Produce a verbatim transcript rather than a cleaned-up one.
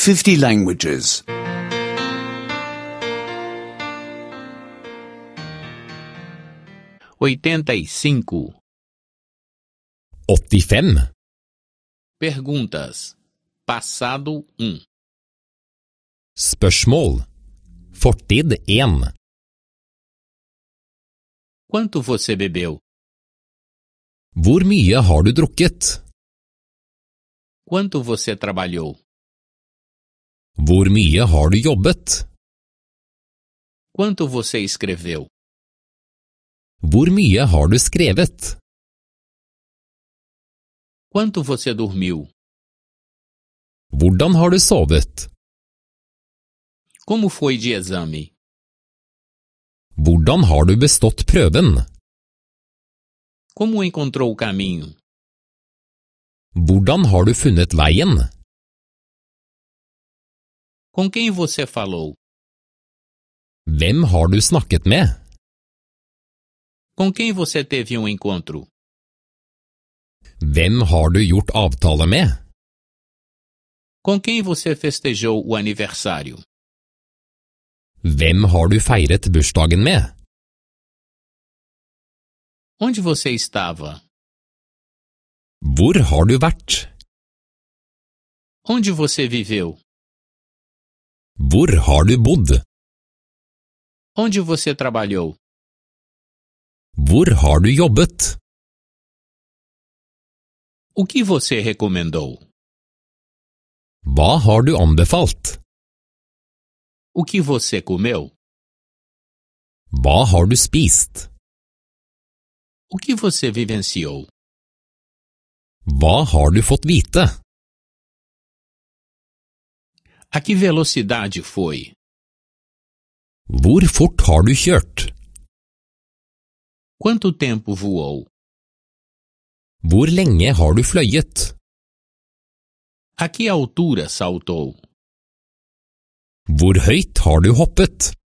fifty languages. oitenta e cinco. åttifem. Perguntas. Passado um. Spørsmål. Fortid én. Quanto você bebeu? Hvor mye har du drukket? Quanto você trabalhou? Hvor mye har du jobbet? Quanto você escreveu? Hvor mye har du skrevet? Quanto você dormiu? Hvordan har du sovet? Como foi de exame? Hvordan har du bestått prøven? Como encontrou o caminho? Hvordan har du funnet veien? Com quem você falou? Hvem har du snakket med? Com quem você teve um encontro? Hvem har du gjort avtale med? Com quem você festejou o aniversário? Hvem har du feiret bursdagen med? Onde você estava? Hvor har du vært? Onde você viveu? Hvor har du bodd? Onde você trabalhou? Hvor har du jobbet? O que você recomendou? Hva har du anbefalt? O que você comeu? Hva har du spist? O que você vivenciou? Hva har du fått vite? A que velocidade foi? Hvor fort har du kjørt? Quanto tempo voou? Hvor lenge har du fløyet? A que altura saltou? Hvor høyt har du hoppet?